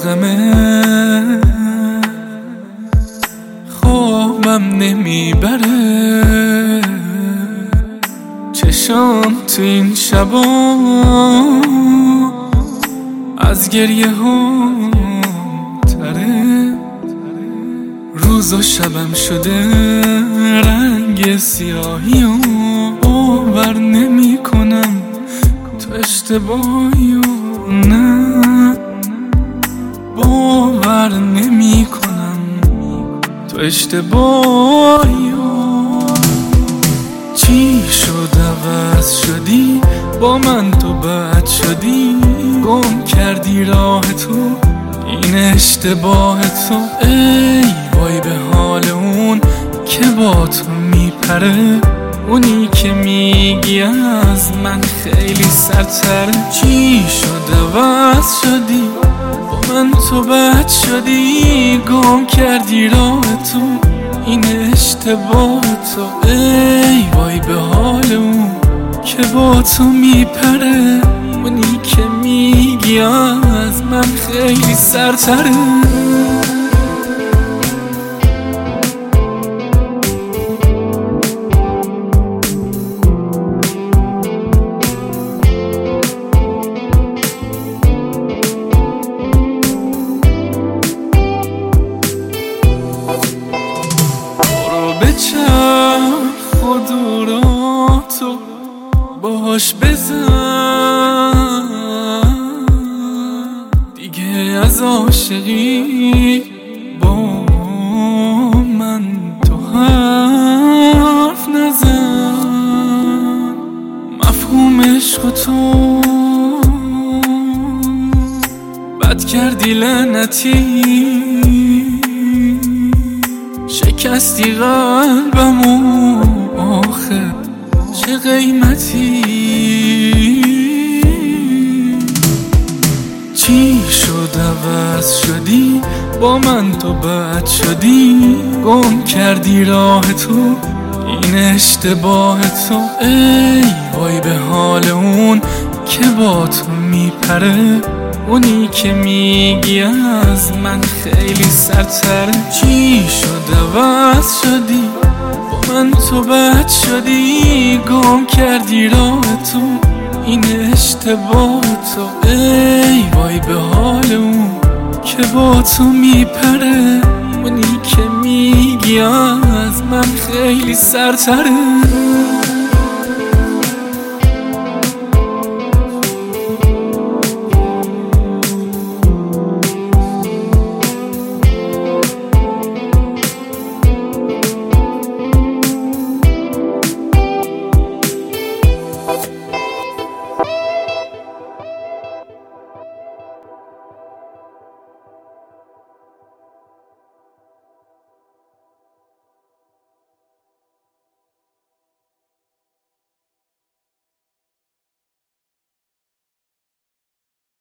از غمه خوابم نمیبره، چشام تو این شبا از گریه ها تره. روز و شبم شده رنگ سیاهی و باور نمی کنم تو اشتباهی و نه، باور نمی کنم تو اشتباهی و چی شد عوض شدی با من، تو بد شدی گم کردی راه تو، این اشتباه تو. ای وای به حال اون که با تو میپره، اونی که میگی از من خیلی سرتره. چی شد عوض شدی با من، تو بد شدی گم کردی راه تو، این اشتباه تو. ای وای به حال اون که با تو میپره، اونی که میگی از من خیلی سرتره. بچرخ و دوراتو باش بزن، دیگه از عاشقی با من تو حرف نزن. مفهوم عشق تو بد کردی لعنتی، شکستی قلبمو آخه چه قیمتی. چی شد عوض شدی با من، تو بد شدی گم کردی راه تو، این اشتباه تو. ای وای به حال اون که با تو میپره، اونی که میگی از من خیلی سرتره. چی شد عوض شدی با من، تو بد شدی گم کردی راه تو، این اشتباه تو. ای وای به حال اون که با تو میپره، اونی که میگی از من خیلی سرتره.